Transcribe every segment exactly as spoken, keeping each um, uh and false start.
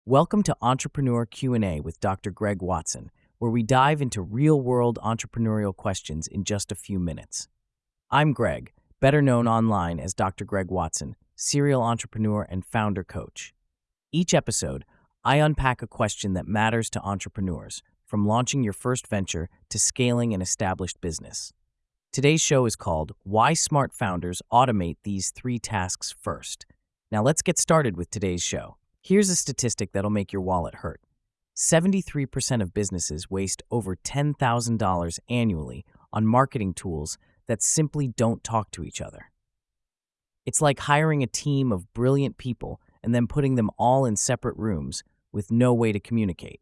Welcome to Entrepreneur Q and A with Doctor Greg Watson, where we dive into real-world entrepreneurial questions in just a few minutes. I'm Greg, better known online as Doctor Greg Watson, serial entrepreneur and founder coach. Each episode, I unpack a question that matters to entrepreneurs, from launching your first venture to scaling an established business. Today's show is called Why Smart Founders Automate These Three Tasks First. Now let's get started with today's show. Here's a statistic that'll make your wallet hurt. seventy-three percent of businesses waste over ten thousand dollars annually on marketing tools that simply don't talk to each other. It's like hiring a team of brilliant people and then putting them all in separate rooms with no way to communicate.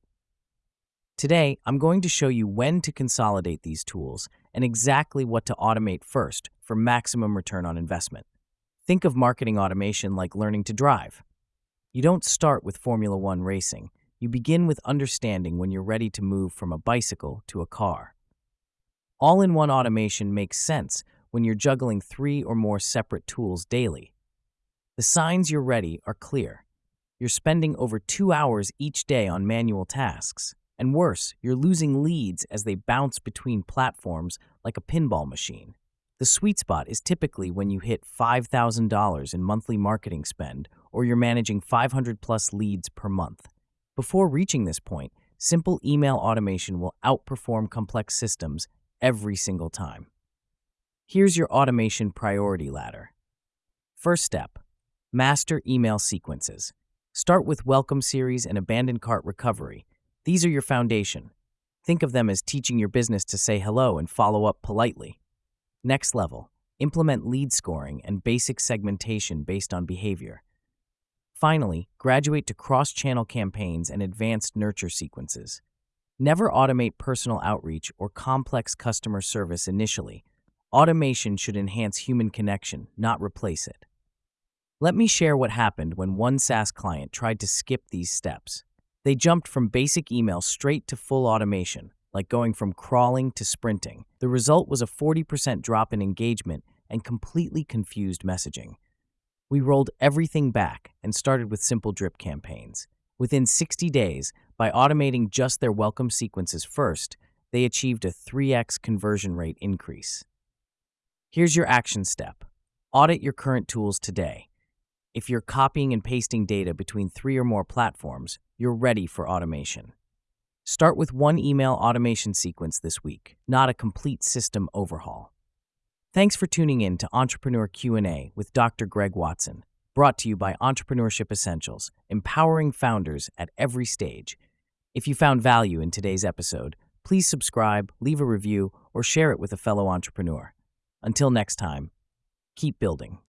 Today, I'm going to show you when to consolidate these tools and exactly what to automate first for maximum return on investment. Think of marketing automation like learning to drive. You don't start with Formula One racing. You begin with understanding when you're ready to move from a bicycle to a car. All-in-one automation makes sense when you're juggling three or more separate tools daily. The signs you're ready are clear. You're spending over two hours each day on manual tasks. And worse, you're losing leads as they bounce between platforms like a pinball machine. The sweet spot is typically when you hit five thousand dollars in monthly marketing spend or you're managing five hundred plus leads per month. Before reaching this point, simple email automation will outperform complex systems every single time. Here's your automation priority ladder. First step, master email sequences. Start with welcome series and abandoned cart recovery. These are your foundation. Think of them as teaching your business to say hello and follow up politely. Next level, implement lead scoring and basic segmentation based on behavior. Finally, graduate to cross-channel campaigns and advanced nurture sequences. Never automate personal outreach or complex customer service initially. Automation should enhance human connection, not replace it. Let me share what happened when one SaaS client tried to skip these steps. They jumped from basic email straight to full automation, like going from crawling to sprinting. The result was a forty percent drop in engagement and completely confused messaging. We rolled everything back and started with simple drip campaigns. Within sixty days, by automating just their welcome sequences first, they achieved a three x conversion rate increase. Here's your action step. Audit your current tools today. If you're copying and pasting data between three or more platforms, you're ready for automation. Start with one email automation sequence this week, not a complete system overhaul. Thanks for tuning in to Entrepreneur Q and A with Doctor Greg Watson, brought to you by Entrepreneurship Essentials, empowering founders at every stage. If you found value in today's episode, please subscribe, leave a review, or share it with a fellow entrepreneur. Until next time, keep building.